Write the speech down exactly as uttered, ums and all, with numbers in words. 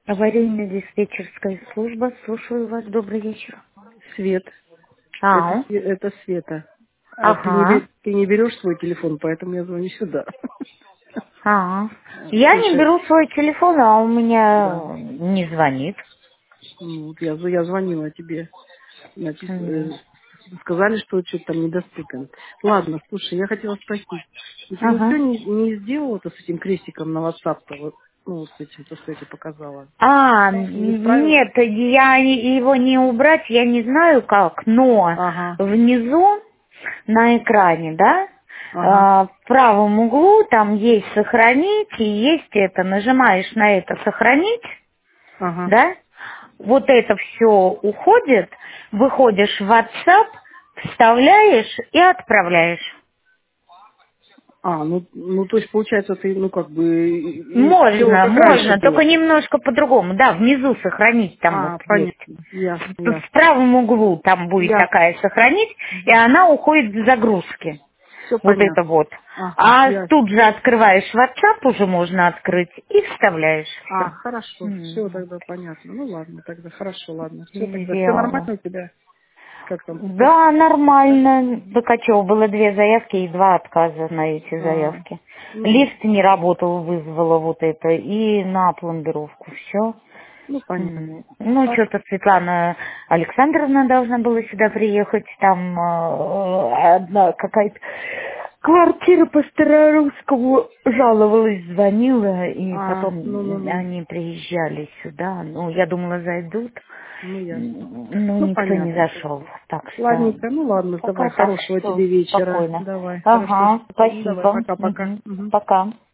Аварийно-диспетчерская служба. Слушаю вас. Добрый вечер. Свет. Это, А, Све- это Света. А ты не, ага. бе- ты не берешь свой телефон, поэтому я звоню сюда. А. А, Я не Слушай, беру свой телефон, а у да. меня не звонит. Ну, вот я, з- я звонила тебе. Напис... М. э, Сказали, что что-то там недоступен. Ладно, слушай, я хотела спросить. И ты вот все Ага. не, не сделала-то с этим крестиком на WhatsApp-то? Вот, ну, вот с этим, то, что я тебе показала. А, Не справилась? нет, я его не убрать, я не знаю как, но Ага, внизу на экране, да, ага, а, в правом углу там есть сохранить, и есть это, нажимаешь на это сохранить, ага. да, вот это все уходит, выходишь в WhatsApp, вставляешь и отправляешь. А, ну, ну, то есть, получается, ты, ну, как бы, и- и сделала, Можно, как раньше можно, только было. немножко по-другому. Да, внизу сохранить там вот А, есть. понятно. Ясно, В ясно. правом углу там будет Ясно. такая сохранить, и она уходит в загрузки. Все Вот это понятно. вот. Ага, А ясно. тут же открываешь WhatsApp, уже можно открыть, и вставляешь А, все. хорошо. Все тогда понятно. Ну, ладно, тогда хорошо, ладно. Все тогда. Все нормально Сделала. у тебя? Как там? Все? Да, нормально. Быкачева было две заявки и два отказа на эти А, заявки. ну, Лист не работал, вызвала вот это, и на пломбировку все. ну, понятно. М, Ну, А, что-то Светлана Александровна должна была сюда приехать, там э, одна какая-то квартира по Старорусскому жаловалась, звонила, и а, потом ну, ну, ну. они приезжали сюда. Ну, я думала, зайдут. Ну, ясно. М, Ну, Ну, никто не понятно зашел. тогда. Так что Ладненько, ну ладно, давай, пока так хорошего все тебе вечера. спокойно. Давай, хорошо. Ага, Ну, давай, спасибо. пока-пока. Мгм. Мгм. Пока.